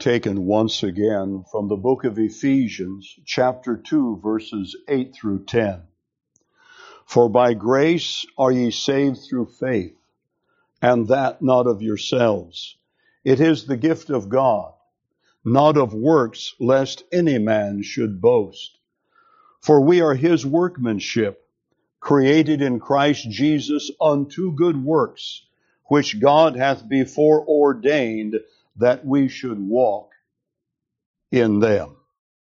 taken once again from the book of Ephesians, chapter 2, verses 8 through 10. For by grace are ye saved through faith, and that not of yourselves. It is the gift of God, not of works, lest any man should boast. For we are his workmanship, created in Christ Jesus unto good works, which God hath before ordained that we should walk in them.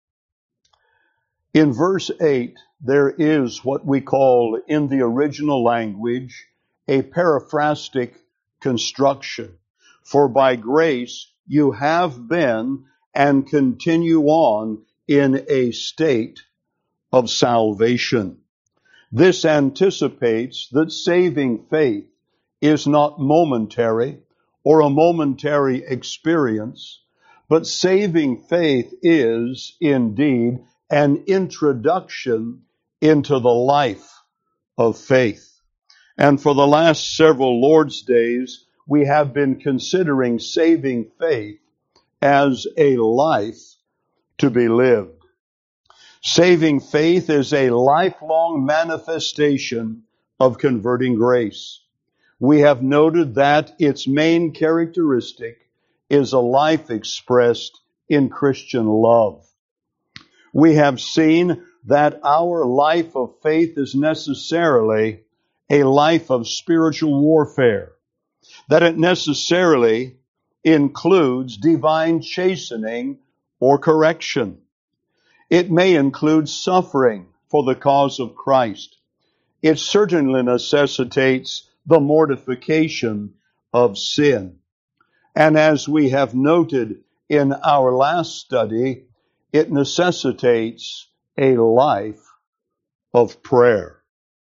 In verse 8, there is what we call in the original language a paraphrastic construction. For by grace you have been and continue on in a state of salvation. This anticipates that saving faith is not momentary or a momentary experience, but saving faith is indeed an introduction into the life of faith. And for the last several Lord's days, we have been considering saving faith as a life to be lived. Saving faith is a lifelong manifestation of converting grace. We have noted that its main characteristic is a life expressed in Christian love. We have seen that our life of faith is necessarily a life of spiritual warfare, that it necessarily includes divine chastening or correction. It may include suffering for the cause of Christ. It certainly necessitates the mortification of sin. And as we have noted in our last study, it necessitates a life of prayer.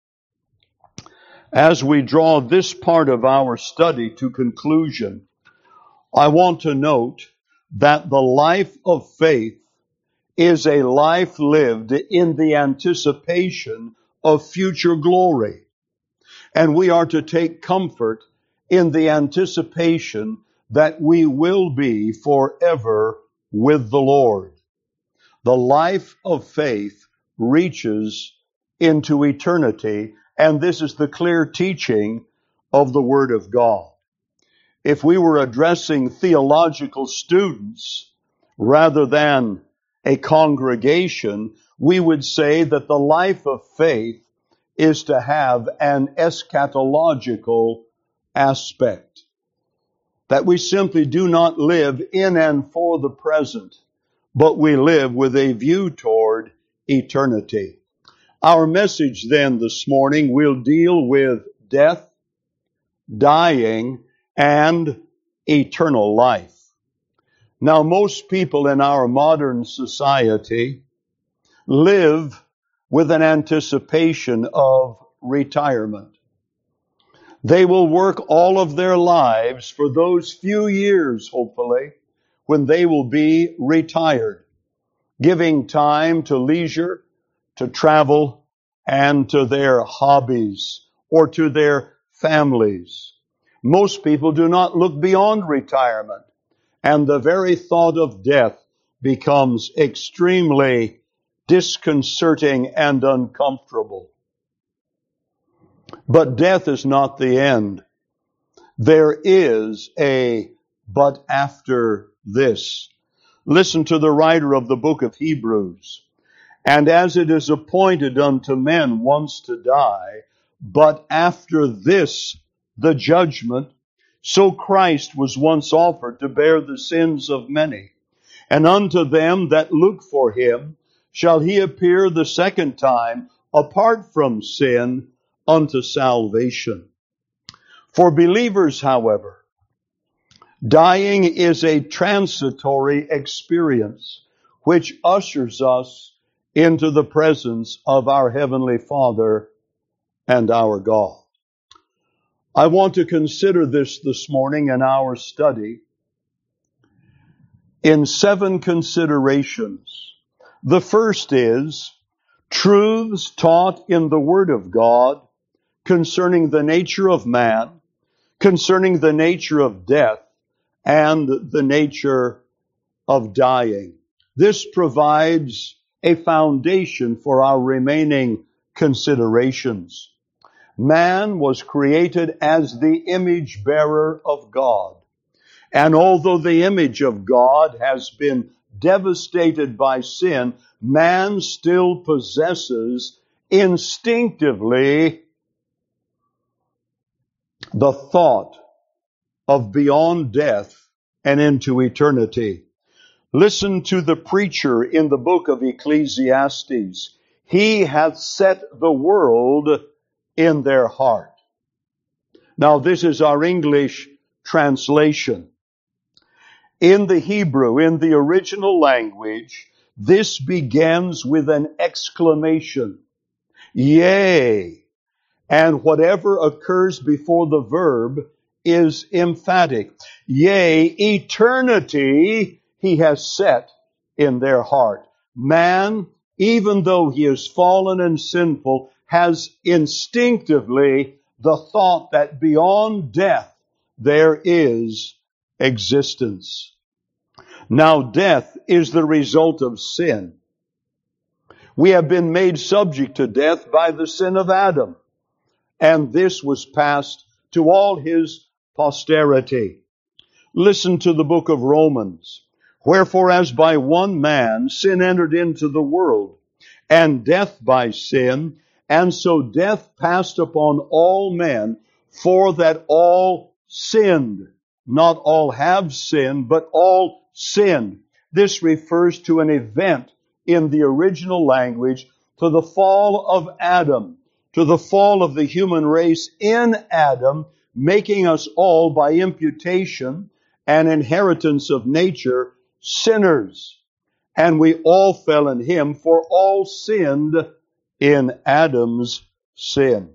As we draw this part of our study to conclusion, I want to note that the life of faith is a life lived in the anticipation of future glory. And we are to take comfort in the anticipation that we will be forever with the Lord. The life of faith reaches into eternity, and this is the clear teaching of the Word of God. If we were addressing theological students rather than a congregation, we would say that the life of faith is to have an eschatological aspect. That we simply do not live in and for the present, but we live with a view toward eternity. Our message then this morning will deal with death, dying, and eternal life. Now, most people in our modern society live with an anticipation of retirement. They will work all of their lives for those few years, hopefully, when they will be retired, giving time to leisure, to travel, and to their hobbies or to their families. Most people do not look beyond retirement, and the very thought of death becomes extremely disconcerting and uncomfortable. But death is not the end. There is a but after this. Listen to the writer of the book of Hebrews. And as it is appointed unto men once to die, but after this the judgment, so Christ was once offered to bear the sins of many. And unto them that look for him shall he appear the second time, apart from sin, unto salvation. For believers, however, dying is a transitory experience which ushers us into the presence of our Heavenly Father and our God. I want to consider this morning in our study in 7 considerations. The first is truths taught in the Word of God concerning the nature of man, concerning the nature of death, and the nature of dying. This provides a foundation for our remaining considerations. Man was created as the image bearer of God. And although the image of God has been devastated by sin, man still possesses instinctively the thought of beyond death and into eternity. Listen to the preacher in the book of Ecclesiastes. He hath set the world in their heart. Now this is our English translation. In the Hebrew, in the original language, this begins with an exclamation. Yea. And whatever occurs before the verb is emphatic. Yea, eternity he has set in their heart. Man, even though he is fallen and sinful, has instinctively the thought that beyond death there is existence. Now, death is the result of sin. We have been made subject to death by the sin of Adam, and this was passed to all his posterity. Listen to the book of Romans. Wherefore, as by one man sin entered into the world, and death by sin, and so death passed upon all men, for that all sinned. Not all have sinned, but all sinned. This refers to an event in the original language, to the fall of Adam, to the fall of the human race in Adam, making us all by imputation and inheritance of nature sinners. And we all fell in him, for all sinned in Adam's sin.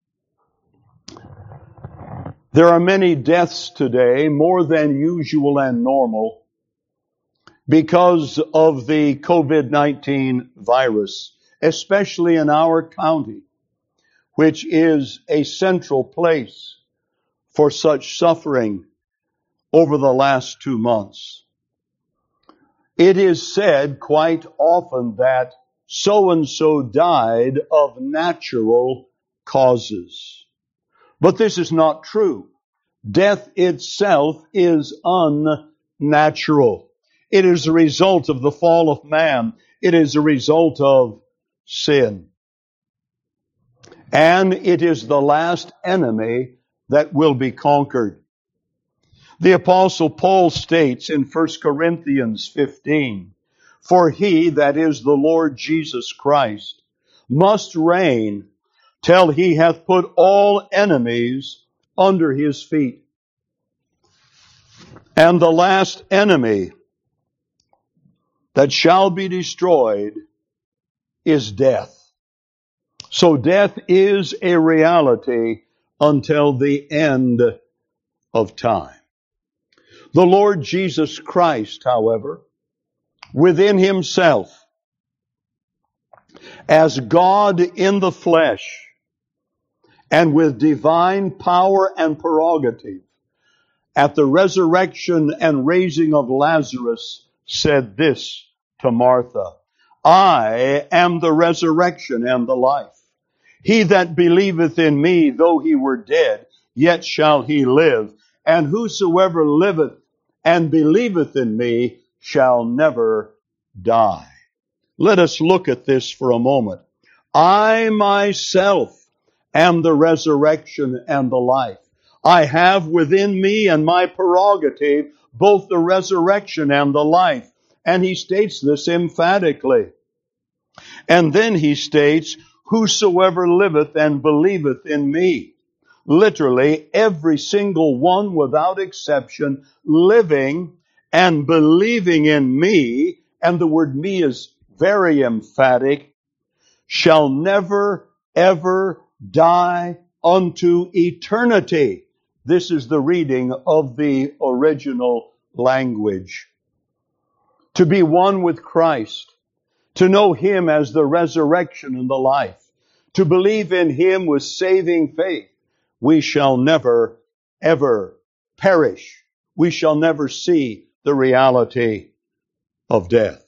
There are many deaths today, more than usual and normal, because of the COVID-19 virus, especially in our county, which is a central place for such suffering over the last 2 months. It is said quite often that so-and-so died of natural causes. But this is not true. Death itself is unnatural. It is a result of the fall of man. It is a result of sin. And it is the last enemy that will be conquered. The Apostle Paul states in 1 Corinthians 15, for he, that is the Lord Jesus Christ, must reign till he hath put all enemies under his feet. And the last enemy that shall be destroyed is death. So death is a reality until the end of time. The Lord Jesus Christ, however, within himself, as God in the flesh, and with divine power and prerogative, at the resurrection and raising of Lazarus, said this to Martha, I am the resurrection and the life. He that believeth in me, though he were dead, yet shall he live. And whosoever liveth and believeth in me shall never die. Let us look at this for a moment. I myself am the resurrection and the life. I have within me and my prerogative both the resurrection and the life. And he states this emphatically. And then he states, whosoever liveth and believeth in me. Literally, every single one without exception, living and believing in me, and the word me is very emphatic, shall never, ever die unto eternity. This is the reading of the original language. To be one with Christ, to know him as the resurrection and the life, to believe in him with saving faith, we shall never, ever perish. We shall never see the reality of death.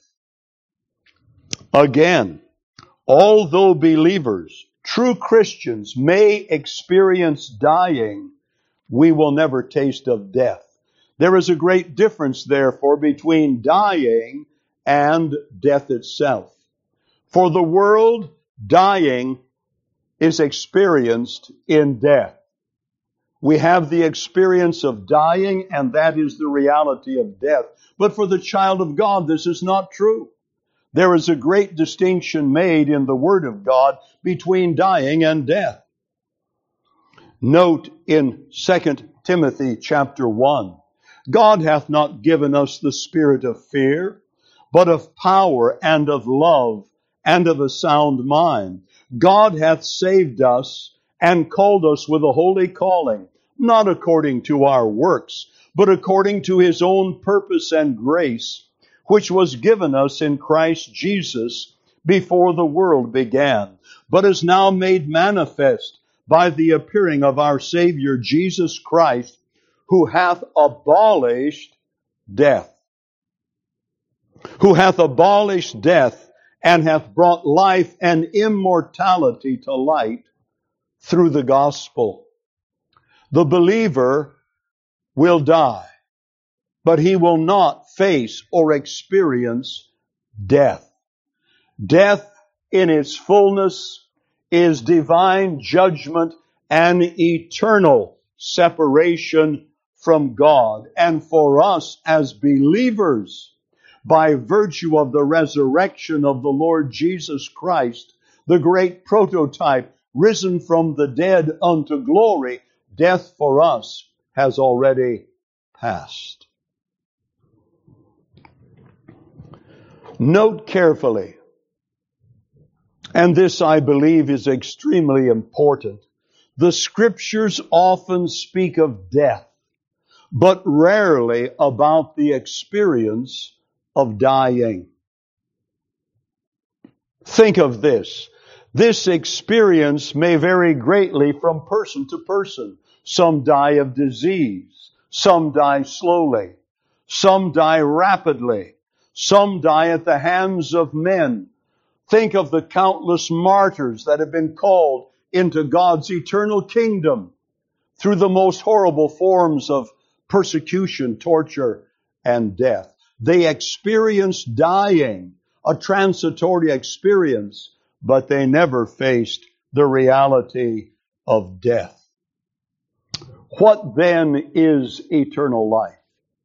Again, although believers, true Christians, may experience dying, we will never taste of death. There is a great difference, therefore, between dying and death itself. For the world, dying is experienced in death. We have the experience of dying, and that is the reality of death. But for the child of God, this is not true. There is a great distinction made in the Word of God between dying and death. Note in 2 Timothy chapter 1, God hath not given us the spirit of fear, but of power and of love and of a sound mind. God hath saved us and called us with a holy calling, not according to our works, but according to His own purpose and grace, which was given us in Christ Jesus before the world began, but is now made manifest by the appearing of our Savior Jesus Christ, who hath abolished death. Who hath abolished death and hath brought life and immortality to light through the gospel. The believer will die, but he will not face or experience death. Death in its fullness is divine judgment and eternal separation from God. And for us as believers, by virtue of the resurrection of the Lord Jesus Christ, the great prototype risen from the dead unto glory, death for us has already passed. Note carefully, and this I believe is extremely important, the Scriptures often speak of death, but rarely about the experience of dying. Think of this. This experience may vary greatly from person to person. Some die of disease. Some die slowly. Some die rapidly. Some die at the hands of men. Think of the countless martyrs that have been called into God's eternal kingdom through the most horrible forms of persecution, torture, and death. They experienced dying, a transitory experience, but they never faced the reality of death. What then is eternal life?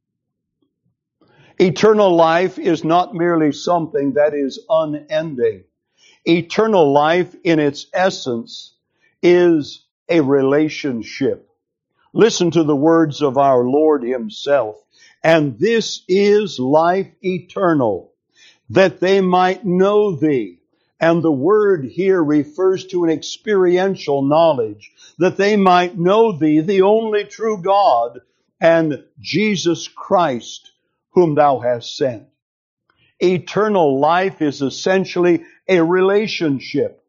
Eternal life is not merely something that is unending. Eternal life in its essence is a relationship. Listen to the words of our Lord Himself. And this is life eternal, that they might know Thee. And the word here refers to an experiential knowledge, that they might know Thee, the only true God, and Jesus Christ, whom Thou hast sent. Eternal life is essentially a relationship.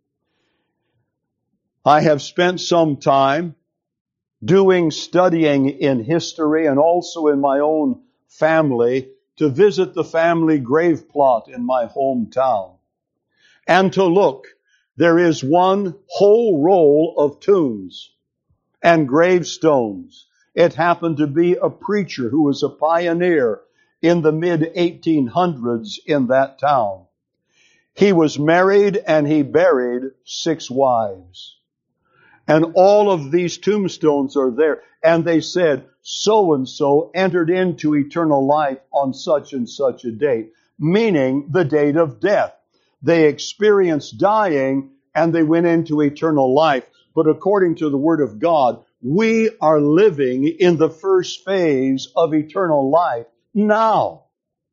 I have spent some time studying in history and also in my own family to visit the family grave plot in my hometown. And to look, there is one whole row of tombs and gravestones. It happened to be a preacher who was a pioneer in the mid-1800s in that town. He was married and he buried 6 wives. And all of these tombstones are there. And they said, so-and-so entered into eternal life on such and such a date, meaning the date of death. They experienced dying and they went into eternal life. But according to the Word of God, we are living in the first phase of eternal life now,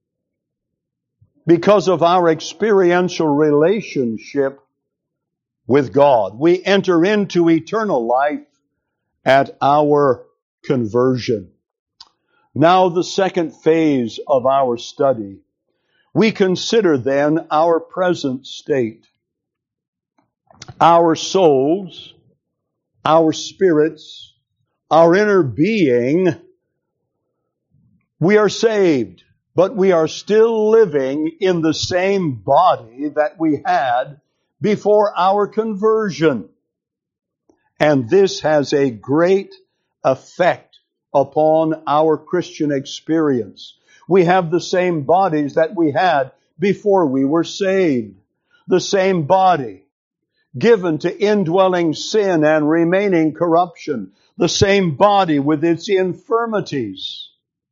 because of our experiential relationship with God. We enter into eternal life at our conversion. Now, the second phase of our study, we consider then our present state. Our souls, our spirits, our inner being, we are saved. but we are still living in the same body that we had before our conversion. And this has a great effect upon our Christian experience. We have the same bodies that we had before we were saved. The same body given to indwelling sin and remaining corruption. The same body with its infirmities.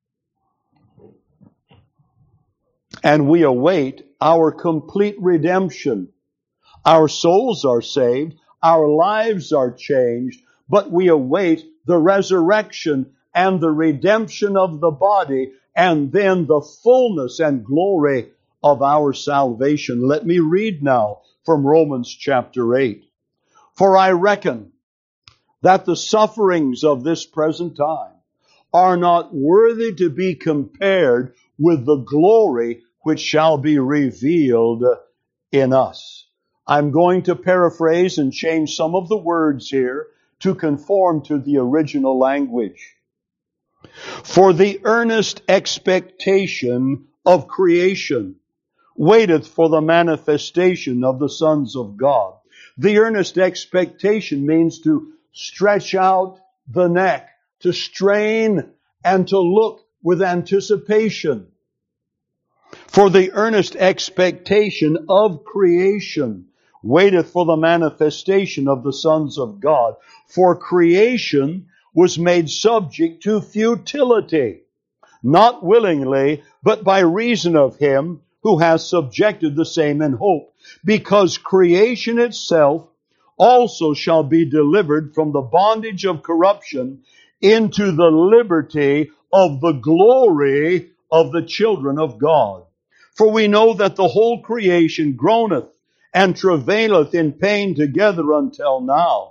And we await our complete redemption. Our souls are saved. Our lives are changed. But we await the resurrection and the redemption of the body, and then the fullness and glory of our salvation. Let me read now from Romans chapter 8. For I reckon that the sufferings of this present time are not worthy to be compared with the glory which shall be revealed in us. I'm going to paraphrase and change some of the words here to conform to the original language. For the earnest expectation of creation waiteth for the manifestation of the sons of God. The earnest expectation means to stretch out the neck, to strain and to look with anticipation. For the earnest expectation of creation waiteth for the manifestation of the sons of God. For creation was made subject to futility, not willingly, but by reason of Him who has subjected the same in hope, because creation itself also shall be delivered from the bondage of corruption into the liberty of the glory of the children of God. For we know that the whole creation groaneth and travaileth in pain together until now.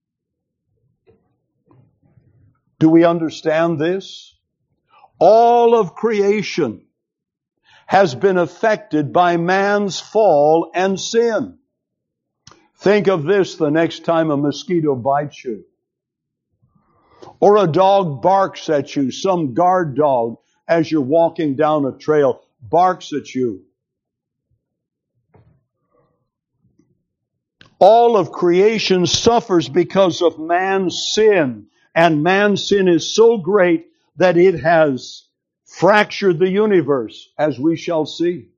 Do we understand this? All of creation has been affected by man's fall and sin. Think of this the next time a mosquito bites you, or a dog barks at you, some guard dog as you're walking down a trail barks at you. All of creation suffers because of man's sin, and man's sin is so great that it has fractured the universe, as we shall see.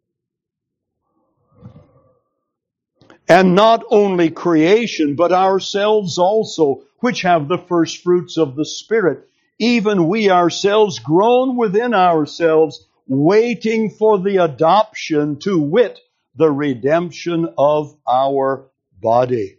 And not only creation, but ourselves also, which have the first fruits of the Spirit, even we ourselves groan within ourselves, waiting for the adoption, to wit, the redemption of our body.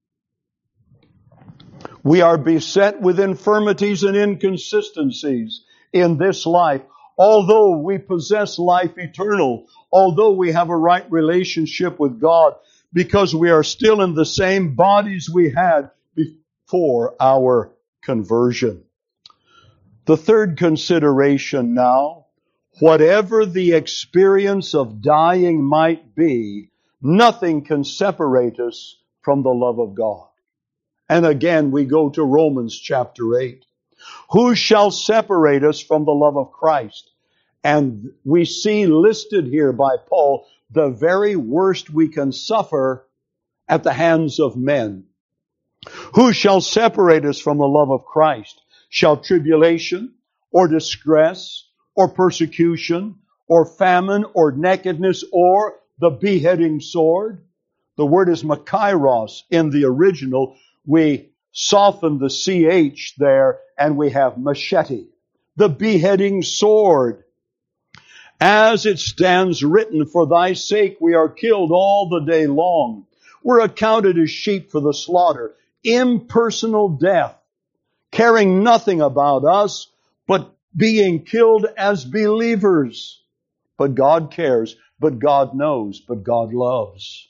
We are beset with infirmities and inconsistencies in this life. Although we possess life eternal, although we have a right relationship with God, because we are still in the same bodies we had before our conversion. The third consideration now, whatever the experience of dying might be, nothing can separate us from the love of God. And again, we go to Romans chapter 8. Who shall separate us from the love of Christ? And we see listed here by Paul the very worst we can suffer at the hands of men. Who shall separate us from the love of Christ? Shall tribulation, or distress, or persecution, or famine, or nakedness, or the beheading sword? The word is makairos in the original. We soften the CH there, and we have machete. The beheading sword. As it stands written, for thy sake we are killed all the day long. We're accounted as sheep for the slaughter. Impersonal death, caring nothing about us, but being killed as believers. But God cares, but God knows, but God loves.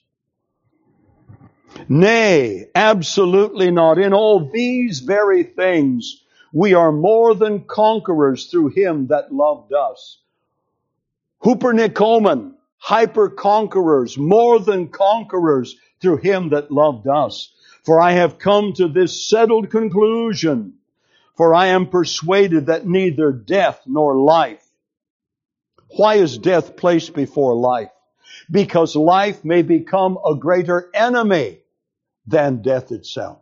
Nay, absolutely not. In all these very things, we are more than conquerors through Him that loved us. Hupernicomen, hyper-conquerors, more than conquerors through Him that loved us. For I have come to this settled conclusion, for I am persuaded that neither death nor life, Why is death placed before life? Because life may become a greater enemy than death itself.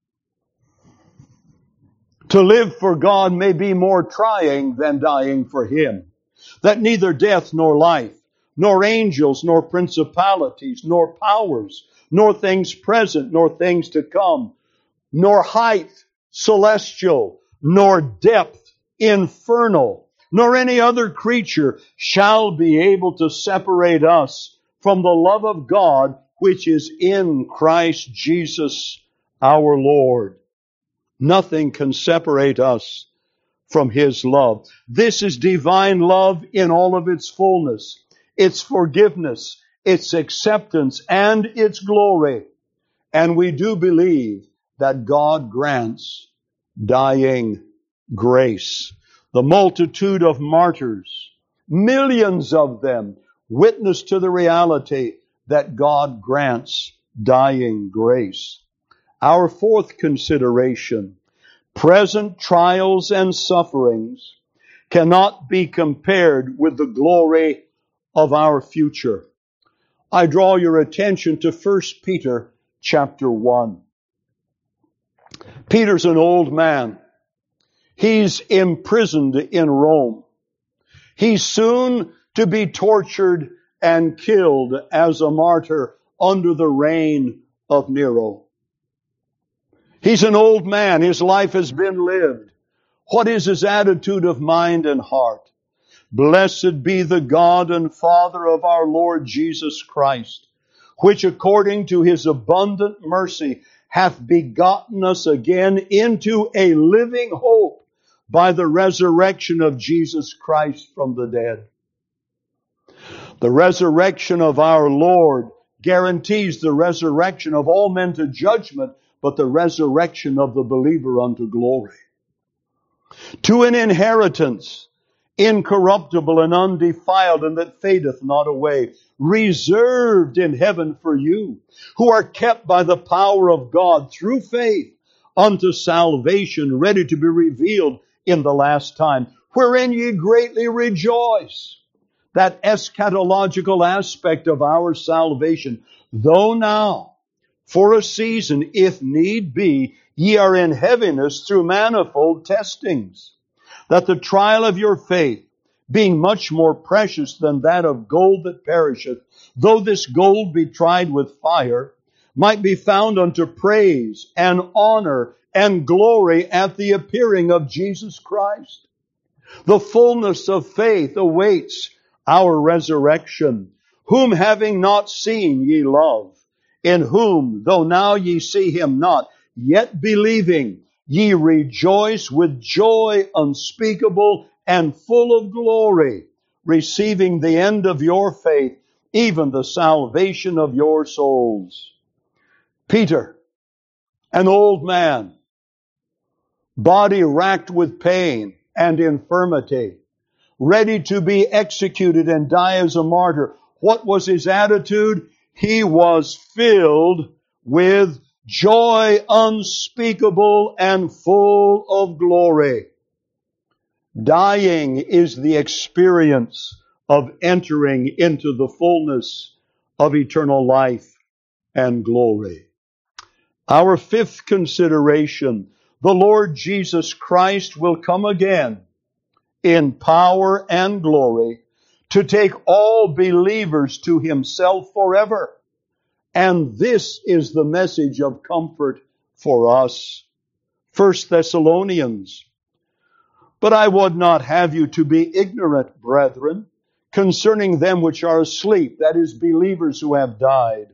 To live for God may be more trying than dying for Him. That neither death nor life, nor angels, nor principalities, nor powers, nor things present, nor things to come, nor height, celestial, nor depth, infernal, nor any other creature shall be able to separate us from the love of God which is in Christ Jesus our Lord. Nothing can separate us from His love. This is divine love in all of its fullness, its forgiveness, its acceptance, and its glory. And we do believe that God grants dying grace. The multitude of martyrs, millions of them, witness to the reality that God grants dying grace. Our fourth consideration, present trials and sufferings cannot be compared with the glory of our future. I draw your attention to 1 Peter chapter 1. Peter's an old man. He's imprisoned in Rome. He's soon to be tortured and killed as a martyr under the reign of Nero. He's an old man. His life has been lived. What is his attitude of mind and heart? Blessed be the God and Father of our Lord Jesus Christ, which according to His abundant mercy hath begotten us again into a living hope by the resurrection of Jesus Christ from the dead. The resurrection of our Lord guarantees the resurrection of all men to judgment, but the resurrection of the believer unto glory. To an inheritance, incorruptible and undefiled, and that fadeth not away, reserved in heaven for you, who are kept by the power of God through faith unto salvation, ready to be revealed in the last time, wherein ye greatly rejoice. That eschatological aspect of our salvation, though now, for a season, if need be, ye are in heaviness through manifold testings, that the trial of your faith, being much more precious than that of gold that perisheth, though this gold be tried with fire, might be found unto praise and honor and glory at the appearing of Jesus Christ. The fullness of faith awaits our resurrection, whom having not seen ye love, in whom, though now ye see Him not, yet believing, ye rejoice with joy unspeakable and full of glory, receiving the end of your faith, even the salvation of your souls. Peter, an old man, body racked with pain and infirmity, ready to be executed and die as a martyr. What was his attitude? He was filled with joy unspeakable and full of glory. Dying is the experience of entering into the fullness of eternal life and glory. Our fifth consideration, the Lord Jesus Christ will come again in power and glory to take all believers to Himself forever. And this is the message of comfort for us. 1 Thessalonians. But I would not have you to be ignorant, brethren, concerning them which are asleep, that is, believers who have died.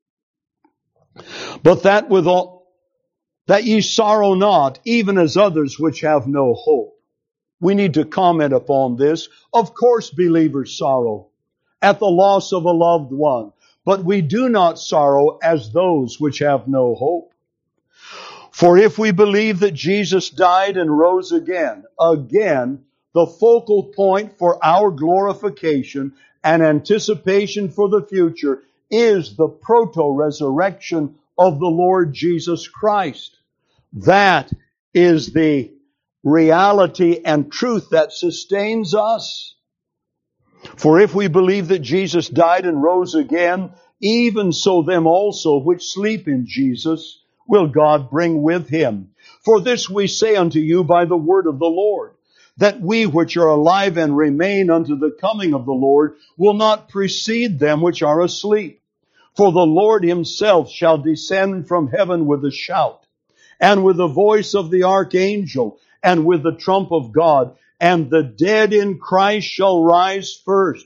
But that ye sorrow not, even as others which have no hope. We need to comment upon this. Of course, believers sorrow at the loss of a loved one, but we do not sorrow as those which have no hope. For if we believe that Jesus died and rose again, the focal point for our glorification and anticipation for the future is the proto-resurrection of the Lord Jesus Christ. That is the reality and truth that sustains us. For if we believe that Jesus died and rose again, even so them also which sleep in Jesus will God bring with him. For this we say unto you by the word of the Lord, that we which are alive and remain unto the coming of the Lord will not precede them which are asleep. For the Lord himself shall descend from heaven with a shout, and with the voice of the archangel, and with the trump of God, and the dead in Christ shall rise first.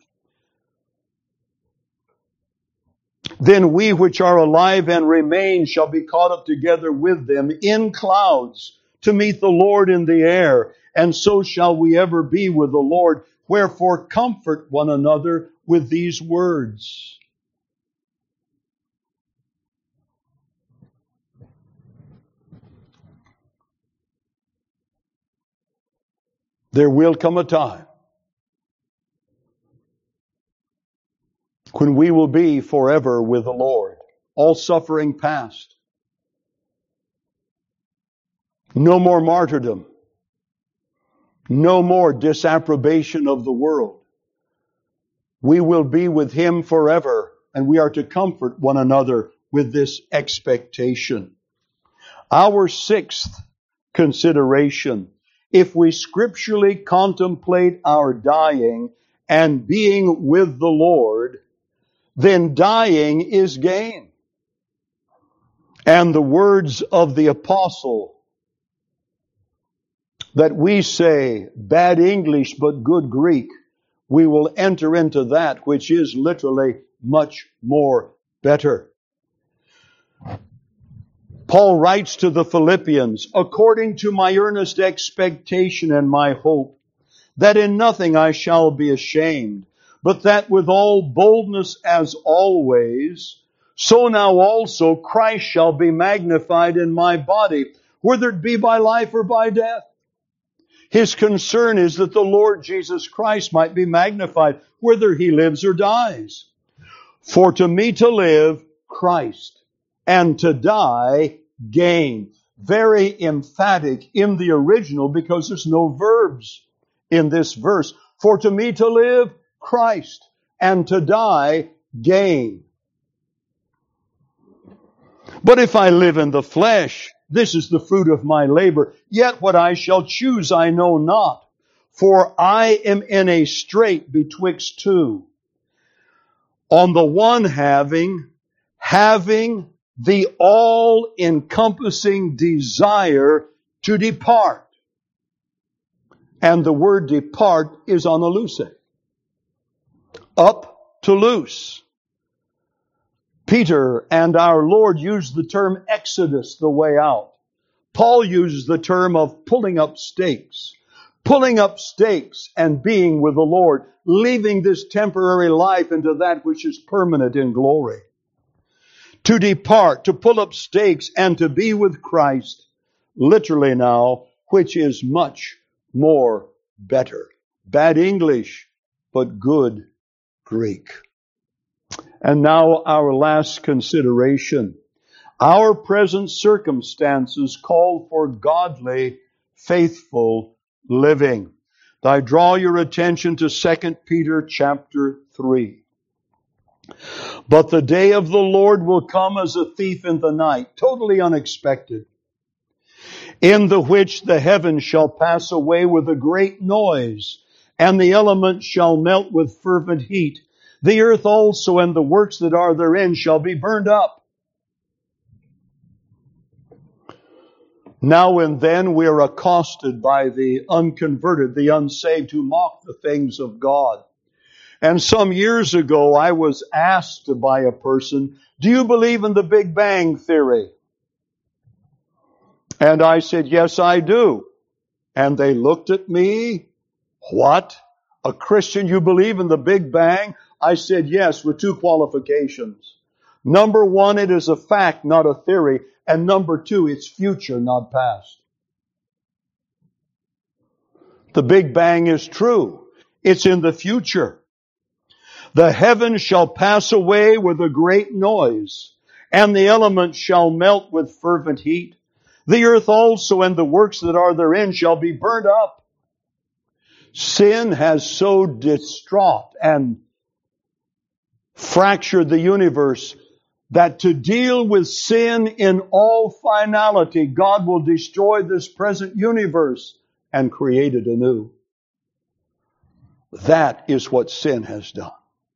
Then we which are alive and remain shall be caught up together with them in clouds to meet the Lord in the air, and so shall we ever be with the Lord. Wherefore comfort one another with these words. There will come a time when we will be forever with the Lord, all suffering past. No more martyrdom. No more disapprobation of the world. We will be with him forever, and we are to comfort one another with this expectation. Our sixth consideration: if we scripturally contemplate our dying and being with the Lord, then dying is gain. And the words of the apostle that we say, bad English but good Greek, we will enter into that which is literally much more better. Paul writes to the Philippians, according to my earnest expectation and my hope, that in nothing I shall be ashamed, but that with all boldness as always, so now also Christ shall be magnified in my body, whether it be by life or by death. His concern is that the Lord Jesus Christ might be magnified, whether he lives or dies. For to me to live, Christ, and to die, gain. Very emphatic in the original because there's no verbs in this verse. For to me to live, Christ, and to die, gain. But if I live in the flesh, this is the fruit of my labor. Yet what I shall choose I know not. For I am in a strait betwixt two. On the one having the all-encompassing desire to depart. And the word depart is analuse. Up to loose. Peter and our Lord used the term exodus, the way out. Paul uses the term of pulling up stakes. Pulling up stakes and being with the Lord, leaving this temporary life into that which is permanent in glory. To depart, to pull up stakes and to be with Christ, literally now, which is much more better. Bad English, but good Greek. And now our last consideration. Our present circumstances call for godly, faithful living. I draw your attention to 2 Peter chapter 3. But the day of the Lord will come as a thief in the night, totally unexpected, in the which the heavens shall pass away with a great noise, and the elements shall melt with fervent heat. The earth also and the works that are therein shall be burned up. Now and then we are accosted by the unconverted, the unsaved, who mock the things of God. And some years ago I was asked by a person, do you believe in the Big Bang Theory? And I said, yes, I do. And they looked at me, what? A Christian, you believe in the Big Bang? I said yes, with two qualifications. Number one, it is a fact, not a theory. And number two, it's future, not past. The Big Bang is true. It's in the future. The heavens shall pass away with a great noise, and the elements shall melt with fervent heat. The earth also and the works that are therein shall be burnt up. Sin has so distraught and fractured the universe that to deal with sin in all finality, God will destroy this present universe and create it anew. That is what sin has done.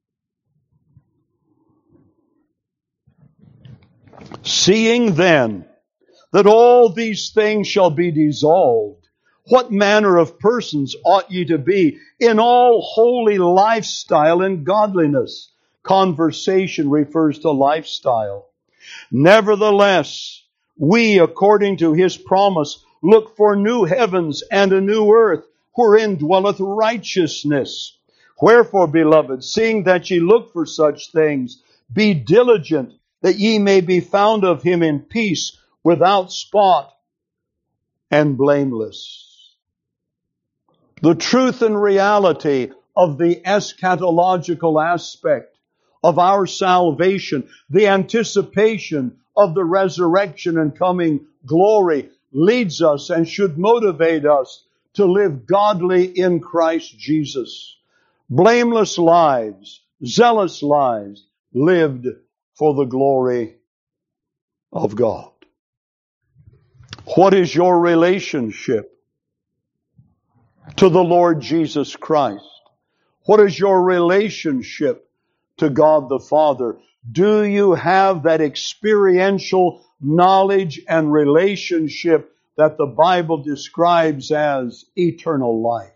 Seeing then that all these things shall be dissolved, what manner of persons ought ye to be in all holy lifestyle and godliness? Conversation refers to lifestyle. Nevertheless, we, according to His promise, look for new heavens and a new earth, wherein dwelleth righteousness. Wherefore, beloved, seeing that ye look for such things, be diligent that ye may be found of Him in peace, without spot and blameless. The truth and reality of the eschatological aspect of our salvation, the anticipation of the resurrection and coming glory, leads us and should motivate us to live godly in Christ Jesus. Blameless lives, zealous lives, lived for the glory of God. What is your relationship to the Lord Jesus Christ? What is your relationship to God the Father? Do you have that experiential knowledge and relationship that the Bible describes as eternal life?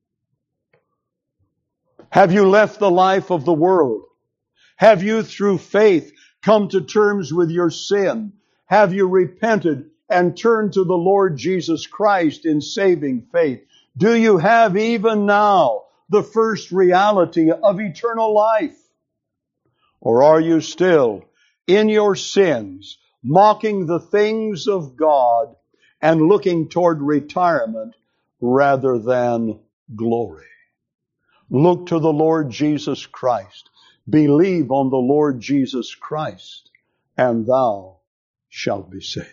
Have you left the life of the world? Have you, through faith, come to terms with your sin? Have you repented and turned to the Lord Jesus Christ in saving faith? Do you have even now the first reality of eternal life? Or are you still in your sins, mocking the things of God and looking toward retirement rather than glory? Look to the Lord Jesus Christ. Believe on the Lord Jesus Christ, and thou shalt be saved.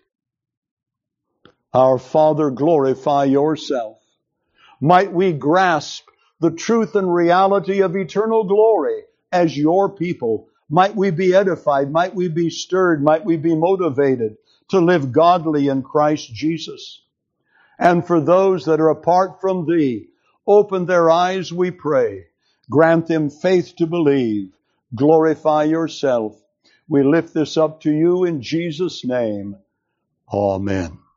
Our Father, glorify yourself. Might we grasp the truth and reality of eternal glory as your people. Might we be edified. Might we be stirred. Might we be motivated to live godly in Christ Jesus. And for those that are apart from Thee, open their eyes, we pray. Grant them faith to believe. Glorify yourself. We lift this up to you in Jesus' name. Amen.